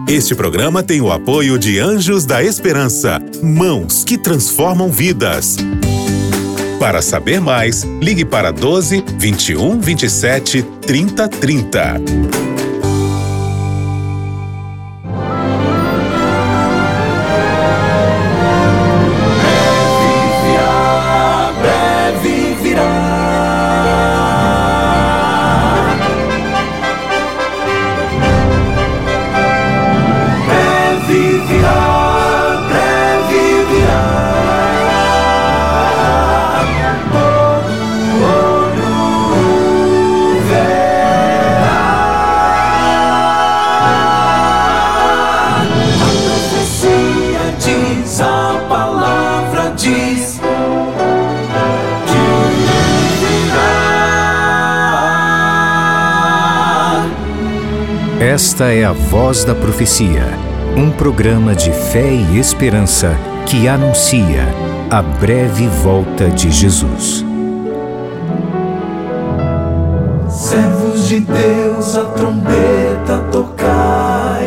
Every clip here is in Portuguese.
Este programa tem o apoio de Anjos da Esperança, mãos que transformam vidas. Para saber mais, ligue para 12 21 27 30 30. Esta é a Voz da Profecia, um programa de fé e esperança que anuncia a breve volta de Jesus. Servos de Deus, a trombeta tocai,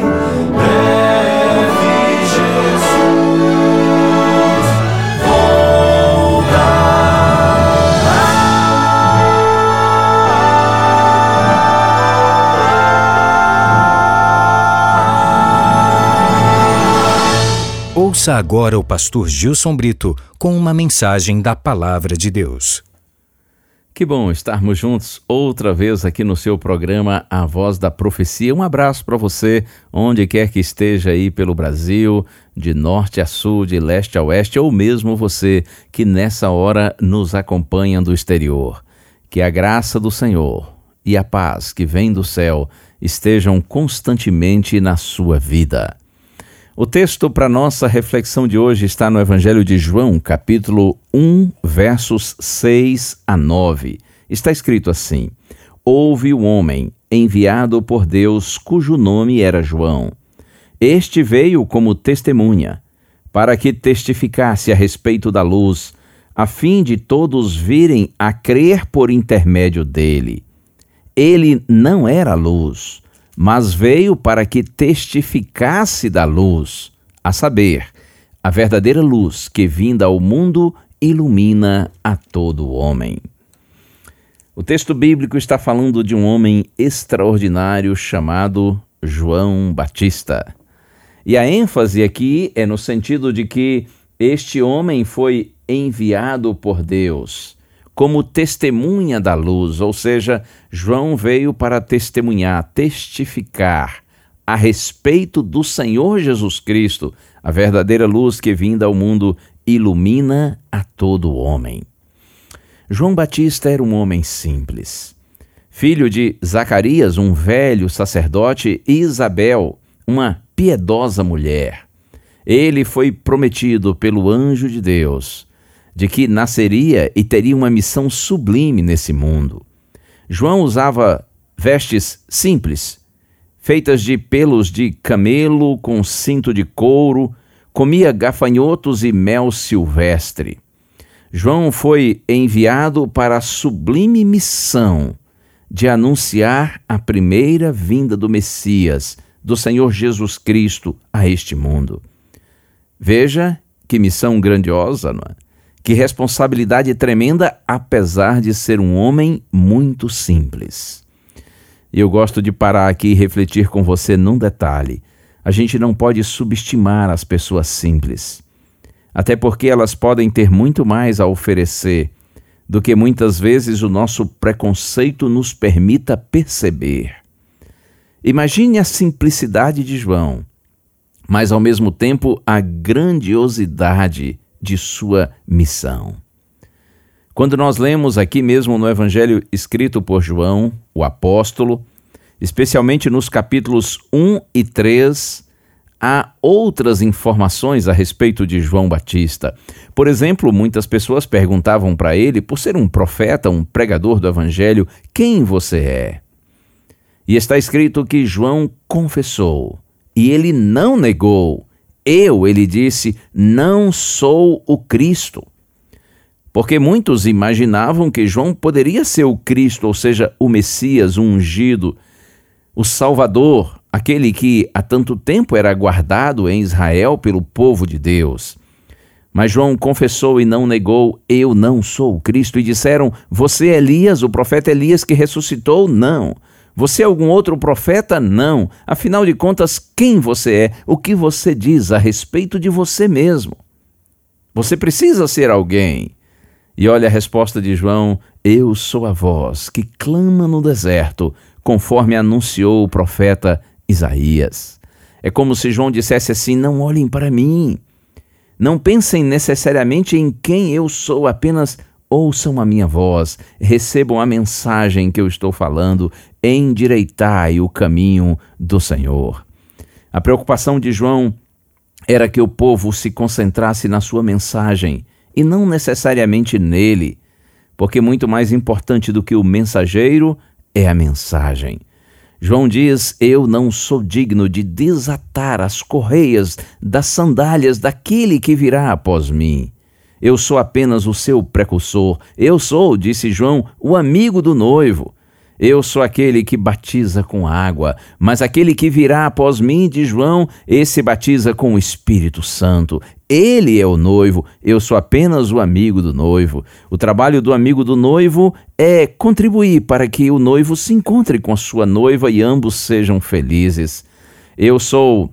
breve Jesus Ouça agora o pastor Gilson Brito com uma mensagem da Palavra de Deus. Que bom estarmos juntos outra vez aqui no seu programa A Voz da Profecia. Um abraço para você, onde quer que esteja aí pelo Brasil, de norte a sul, de leste a oeste, ou mesmo você que nessa hora nos acompanha do exterior. Que a graça do Senhor e a paz que vem do céu estejam constantemente na sua vida. O texto para nossa reflexão de hoje está no Evangelho de João, capítulo 1, versos 6 a 9. Está escrito assim: Houve um homem enviado por Deus cujo nome era João. Este veio como testemunha, para que testificasse a respeito da luz, a fim de todos virem a crer por intermédio dele. Ele não era luz, mas veio para que testificasse da luz, a saber, a verdadeira luz que, vinda ao mundo, ilumina a todo homem. O texto bíblico está falando de um homem extraordinário chamado João Batista. E a ênfase aqui é no sentido de que este homem foi enviado por Deus como testemunha da luz, ou seja, João veio para testemunhar, testificar a respeito do Senhor Jesus Cristo, a verdadeira luz que, vinda ao mundo, ilumina a todo homem. João Batista era um homem simples, filho de Zacarias, um velho sacerdote, e Isabel, uma piedosa mulher. Ele foi prometido pelo anjo de Deus de que nasceria e teria uma missão sublime nesse mundo. João usava vestes simples, feitas de pelos de camelo com cinto de couro, comia gafanhotos e mel silvestre. João foi enviado para a sublime missão de anunciar a primeira vinda do Messias, do Senhor Jesus Cristo, a este mundo. Veja que missão grandiosa, não é? Que responsabilidade tremenda, apesar de ser um homem muito simples. E eu gosto de parar aqui e refletir com você num detalhe. A gente não pode subestimar as pessoas simples, até porque elas podem ter muito mais a oferecer do que muitas vezes o nosso preconceito nos permita perceber. Imagine a simplicidade de João, mas ao mesmo tempo a grandiosidade de sua missão. Quando nós lemos aqui mesmo no Evangelho escrito por João, o apóstolo, especialmente nos capítulos 1 e 3, há outras informações a respeito de João Batista. Por exemplo, muitas pessoas perguntavam para ele, por ser um profeta, um pregador do Evangelho, quem você é? E está escrito que João confessou, e ele não negou. Ele disse, não sou o Cristo. Porque muitos imaginavam que João poderia ser o Cristo, ou seja, o Messias, o ungido, o Salvador, aquele que há tanto tempo era guardado em Israel pelo povo de Deus. Mas João confessou e não negou: eu não sou o Cristo. E disseram: você é Elias, o profeta Elias que ressuscitou? Não. Você é algum outro profeta? Não. Afinal de contas, quem você é? O que você diz a respeito de você mesmo? Você precisa ser alguém. E olha a resposta de João: eu sou a voz que clama no deserto, conforme anunciou o profeta Isaías. É como se João dissesse assim: não olhem para mim. Não pensem necessariamente em quem eu sou, apenas ouçam a minha voz, recebam a mensagem que eu estou falando, endireitai o caminho do Senhor. A preocupação de João era que o povo se concentrasse na sua mensagem e não necessariamente nele, porque muito mais importante do que o mensageiro é a mensagem. João diz: eu não sou digno de desatar as correias das sandálias daquele que virá após mim. Eu sou apenas o seu precursor. Eu sou, disse João, o amigo do noivo. Eu sou aquele que batiza com água, mas aquele que virá após mim, diz João, esse batiza com o Espírito Santo. Ele é o noivo, eu sou apenas o amigo do noivo. O trabalho do amigo do noivo é contribuir para que o noivo se encontre com a sua noiva e ambos sejam felizes. Eu sou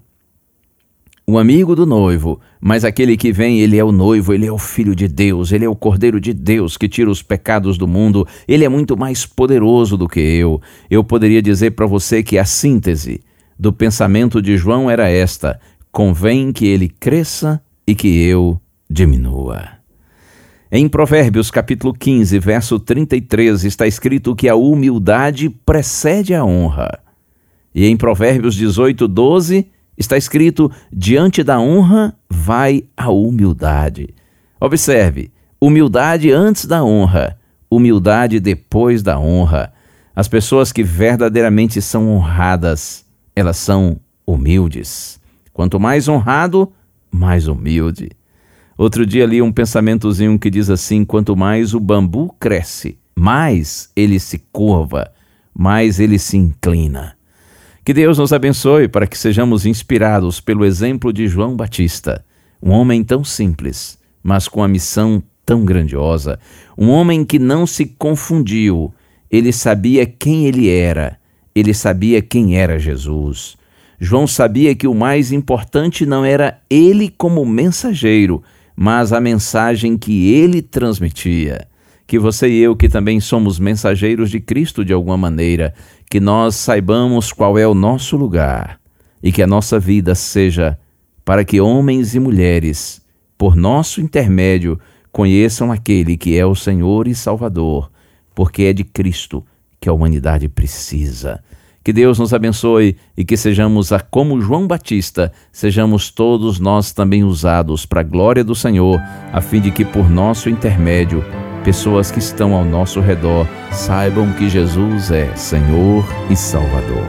o amigo do noivo, mas aquele que vem, ele é o noivo, ele é o Filho de Deus, ele é o Cordeiro de Deus que tira os pecados do mundo, ele é muito mais poderoso do que eu. Eu poderia dizer para você que a síntese do pensamento de João era esta: convém que ele cresça e que eu diminua. Em Provérbios capítulo 15, verso 33, está escrito que a humildade precede a honra. E em Provérbios 18, 12, está escrito: diante da honra vai a humildade. Observe, humildade antes da honra, humildade depois da honra. As pessoas que verdadeiramente são honradas, elas são humildes. Quanto mais honrado, mais humilde. Outro dia li um pensamentozinho que diz assim: quanto mais o bambu cresce, mais ele se curva, mais ele se inclina. Que Deus nos abençoe para que sejamos inspirados pelo exemplo de João Batista, um homem tão simples, mas com a missão tão grandiosa, um homem que não se confundiu. Ele sabia quem ele era, ele sabia quem era Jesus. João sabia que o mais importante não era ele como mensageiro, mas a mensagem que ele transmitia. Que você e eu, que também somos mensageiros de Cristo de alguma maneira, que nós saibamos qual é o nosso lugar e que a nossa vida seja para que homens e mulheres, por nosso intermédio, conheçam aquele que é o Senhor e Salvador, porque é de Cristo que a humanidade precisa. Que Deus nos abençoe e que sejamos, como João Batista, sejamos todos nós também usados para a glória do Senhor, a fim de que por nosso intermédio, pessoas que estão ao nosso redor saibam que Jesus é Senhor e Salvador.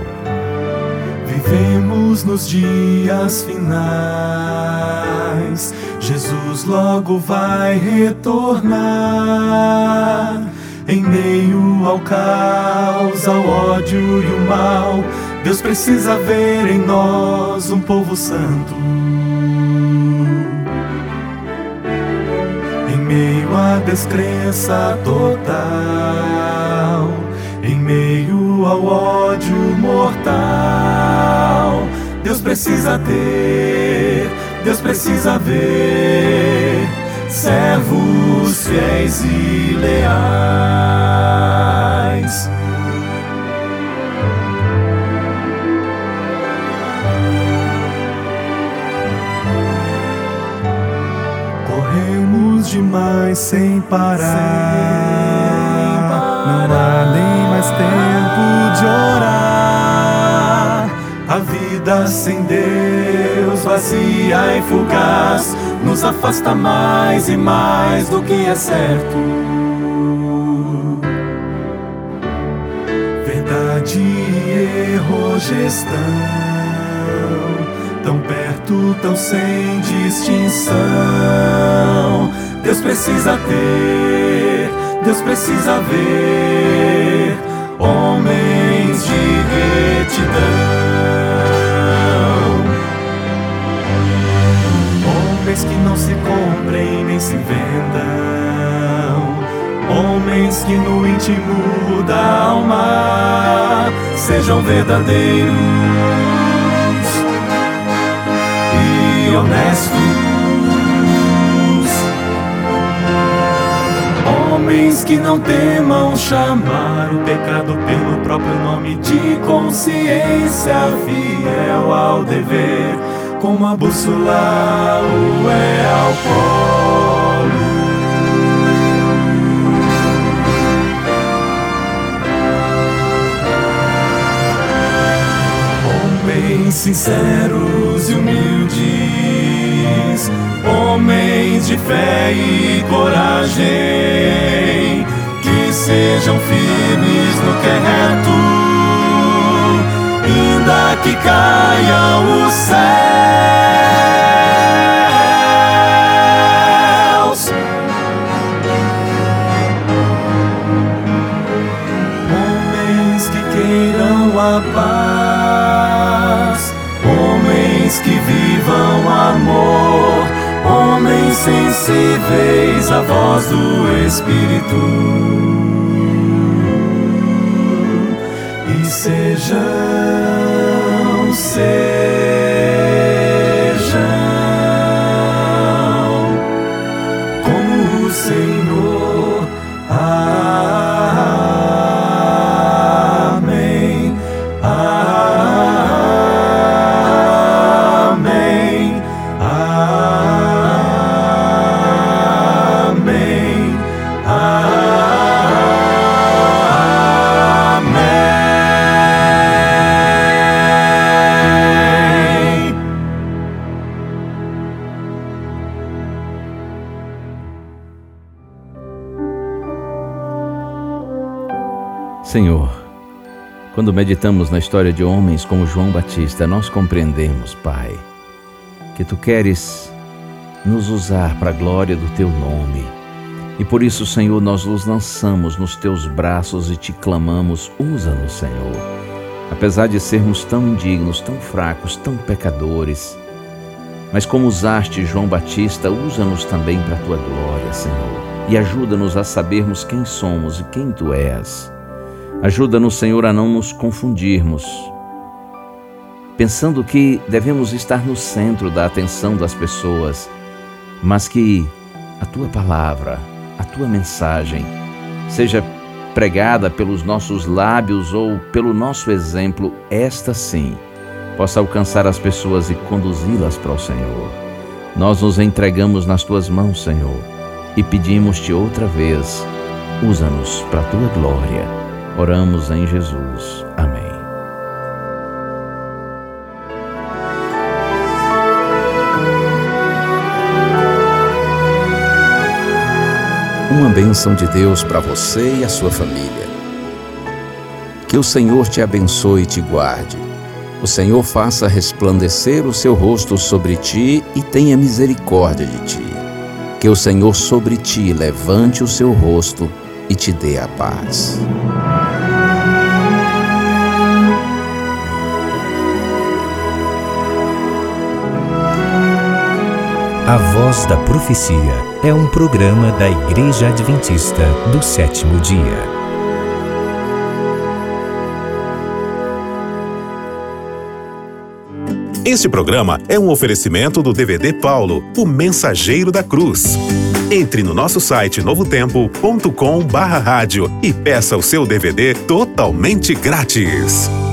Vivemos nos dias finais, Jesus logo vai retornar. Em meio ao caos, ao ódio e o mal, Deus precisa ver em nós um povo santo. Em meio à descrença total, em meio ao ódio mortal, Deus precisa ter, Deus precisa ver servos fiéis e leais. Corremos demais sem parar, não há nem mais tempo de orar. A vida sem Deus, vazia e fugaz, nos afasta mais e mais do que é certo. Verdade e erro estão tão perto, tão sem distinção. Deus precisa ter, Deus precisa ver homens de retidão. que no íntimo da alma sejam verdadeiros e honestos. Homens que não temam chamar o pecado pelo próprio nome, de consciência fiel ao dever, como a bússola o é ao polo. Homens sinceros e humildes, homens de fé e coragem, que sejam firmes no que é reto, ainda que caiam os céus. Homens que queiram a paz, homens que vivam amor, homens sensíveis à voz do Espírito, e sejam como o Senhor. Amém. Amém. Amém. Amém. Senhor, quando meditamos na história de homens como João Batista, nós compreendemos, Pai, que Tu queres nos usar para a glória do Teu nome. E por isso, Senhor, nós nos lançamos nos Teus braços e Te clamamos: usa-nos, Senhor. Apesar de sermos tão indignos, tão fracos, tão pecadores, mas como usaste João Batista, usa-nos também para a Tua glória, Senhor. E ajuda-nos a sabermos quem somos e quem Tu és. Ajuda-nos, Senhor, a não nos confundirmos, pensando que devemos estar no centro da atenção das pessoas, mas que a Tua palavra, a Tua mensagem, seja pregada pelos nossos lábios ou pelo nosso exemplo, esta sim, possa alcançar as pessoas e conduzi-las para o Senhor. Nós nos entregamos nas Tuas mãos, Senhor, e pedimos-Te outra vez, usa-nos para a Tua glória. Oramos em Jesus. Amém. Uma bênção de Deus para você e a sua família. Que o Senhor te abençoe e te guarde. O Senhor faça resplandecer o seu rosto sobre ti e tenha misericórdia de ti. Que o Senhor sobre ti levante o seu rosto e te dê a paz. A Voz da Profecia é um programa da Igreja Adventista do Sétimo Dia. Este programa é um oferecimento do DVD Paulo, o Mensageiro da Cruz. Entre no nosso site novotempo.com/rádio e peça o seu DVD totalmente grátis.